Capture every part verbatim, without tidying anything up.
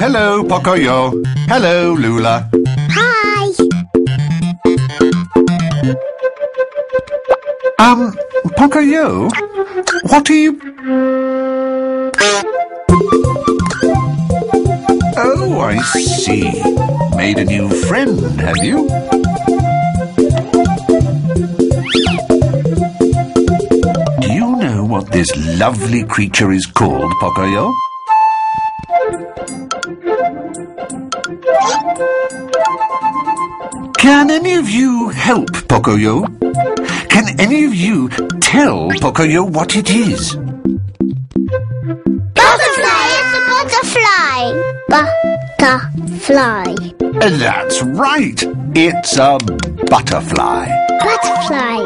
hello, Pocoyo. Hello, Lula. Hi. Um, Pocoyo, what are you... Oh, I see. Made a new friend, have you? Do you know what this lovely creature is called, Pocoyo? Can any of you help Pocoyo? Can any of you tell Pocoyo what it is? Butterfly! It's a butterfly! Butterfly. That's right. It's a butterfly. Butterfly.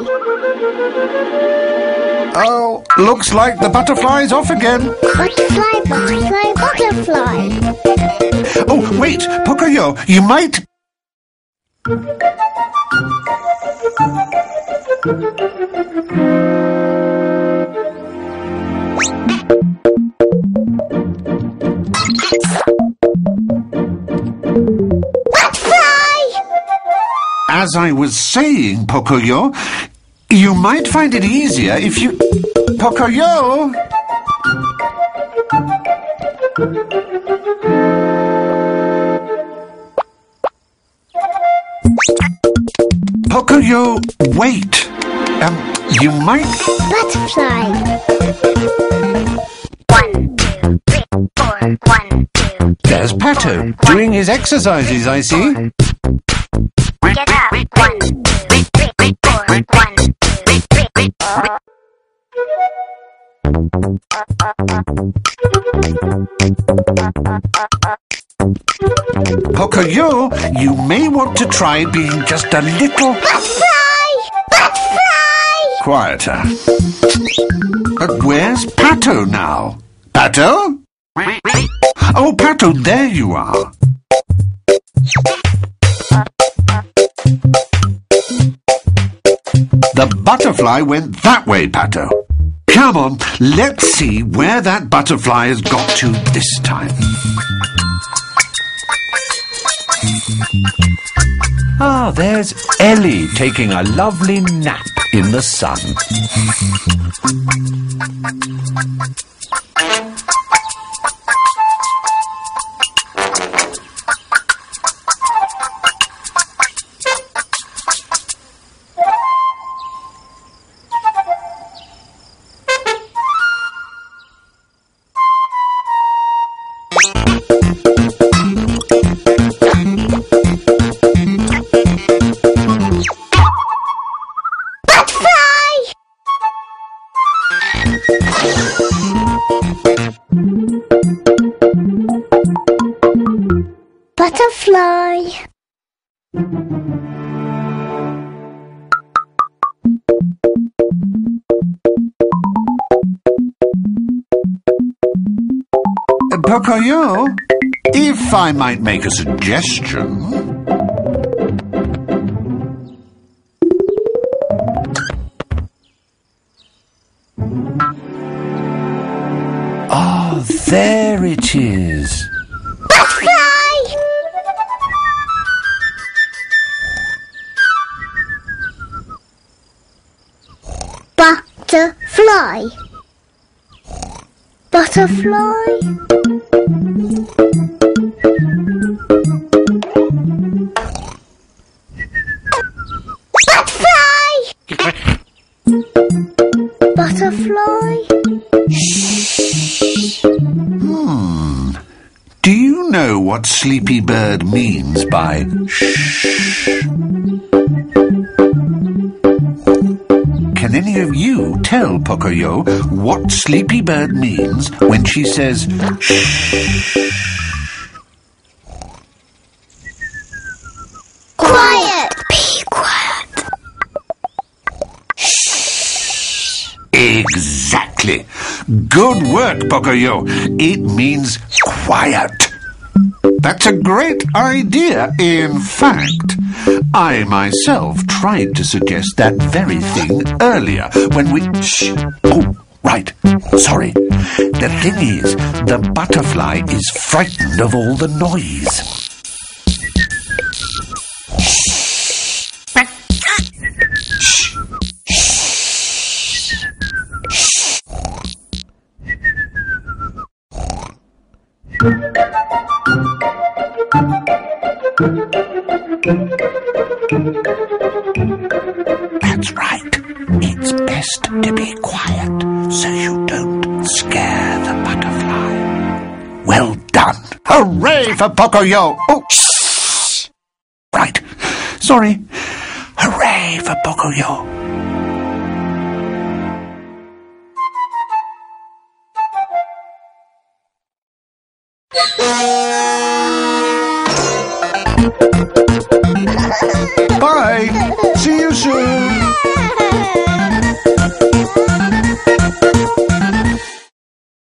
Oh, looks like the butterfly's off again. Butterfly, butterfly, butterfly. Oh, wait, Pocoyo, you might... As I was saying, Pocoyo, you might find it easier if you... Pocoyo! Pocoyo, wait. Um, you might... Butterfly. One, two, three, four. One, two. There's Pato, doing his exercises, I see. Get up. One, two, three, four. One, two, three, four. Pocoyo, you may want to try being just a little... Butterfly! Butterfly! quieter. But where's Pato now? Pato? Oh, Pato, there you are. The butterfly went that way, Pato. Come on, let's see where that butterfly has got to this time. Ah, there's Ellie taking a lovely nap in the sun. Butterfly. Pocoyo, if I might make a suggestion... Ah, there it is. Butterfly! Butterfly. Butterfly. Butterfly. Butterfly. Hmm. Do you know what Sleepy Bird means by shh? Can any of you tell Pocoyo what Sleepy Bird means when she says shh? Quiet. Be quiet. Shh. Exactly. Good work, Pocoyo. It means quiet. That's a great idea. In fact, I myself tried to suggest that very thing earlier when we... Shh. Oh, Right, sorry. The thing is, the butterfly is frightened of all the noise. That's right. It's best to be quiet so you don't scare the butterfly. Well done. Hooray for Pocoyo. Oh, shh. Right. Sorry. Hooray for Pocoyo.